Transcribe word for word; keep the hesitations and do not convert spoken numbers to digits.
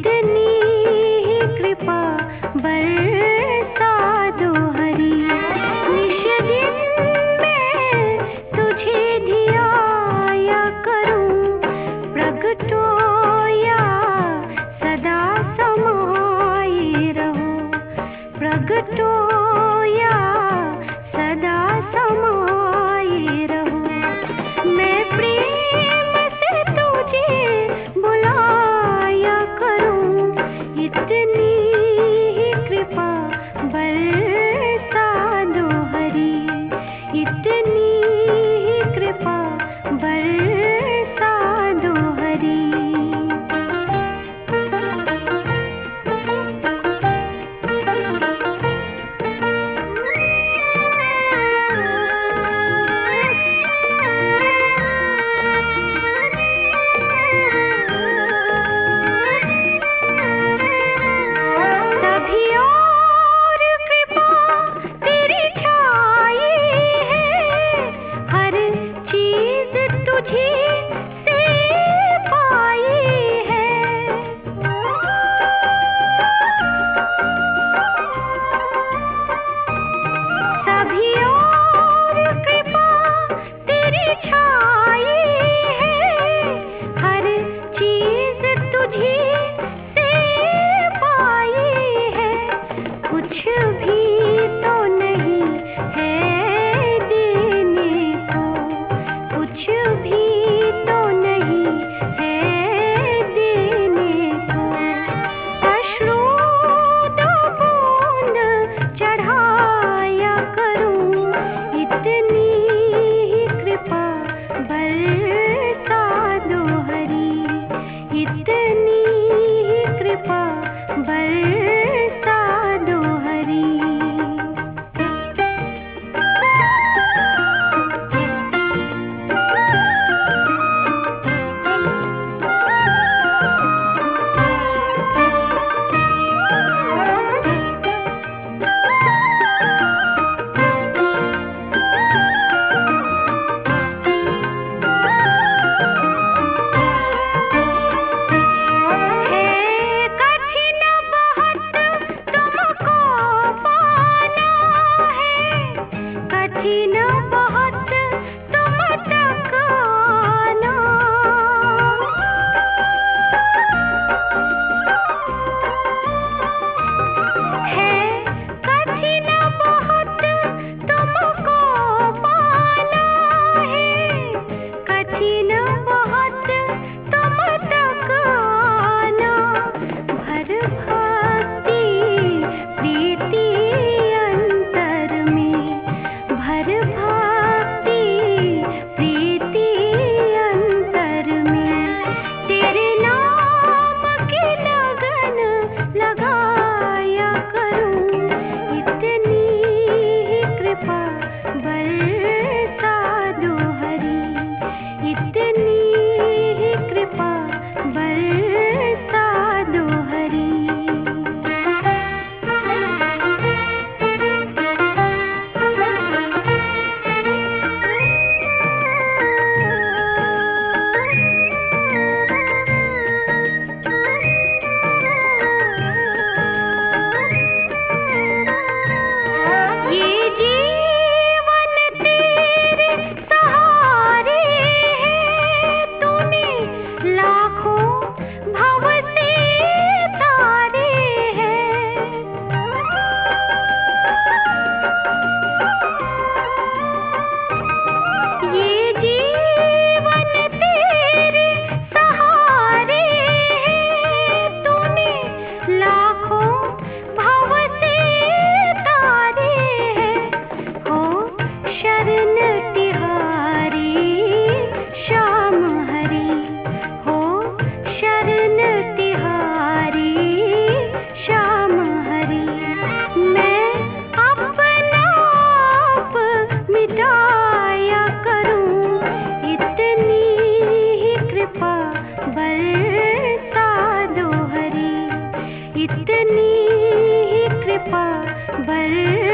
इतनी ही कृपा बरसा दो हरी। निश दिन मैं तुझे धियाया करूं, प्रगटो या सदा समाये रहो, प्रगटो या सदा समाये रहो। मैं प्रेम से तुझे बुलाया करूं, इतनी ही कृपा बरसा दो हरी, इतनी ही कृपा बरसा दो हरी। सभी और कृपा तेरी छाई है, हर चीज तुझी से पाई है। सभी और कृपा तेरी छाई है, हर चीज तुझी से पाई है। कुछ भी तो नहीं है देने को, कुछ भी तो नहीं है देने को। अश्रु दो बूंद चढ़ाया करूं, इतनी ही कृपा बरसा दो हरी, इतनी ही कृपा बरसा दो हरी। है कठिन बहुत तुमको पाना है, कठिन बहुत तुम तक आना। है कठिन बहुत तुमको पाना है, कठिन बहुत तुम तक आना। भर भक्ति प्रीति अंतर में, भर भक्ति प्रीति अंतर में। तेरे नाम की लगन लगाया करूं, इतनी ही कृपा बरसा दो हरी, इतनी ही कृपा बरसा दो हरी। ये जीवन तेरे सहारे है, तूने लाखों भव से तारे हैं। ये जीवन तेरे सहारे है, तूने लाखों भव से तारे हैं। हो शरण तिहारी श्याम हरि, हो शरण तिहारी श्याम हरि। मैं अपना आप मिटाया करूं, इतनी ही कृपा बरसा दो हरी, इतनी ही कृपा बर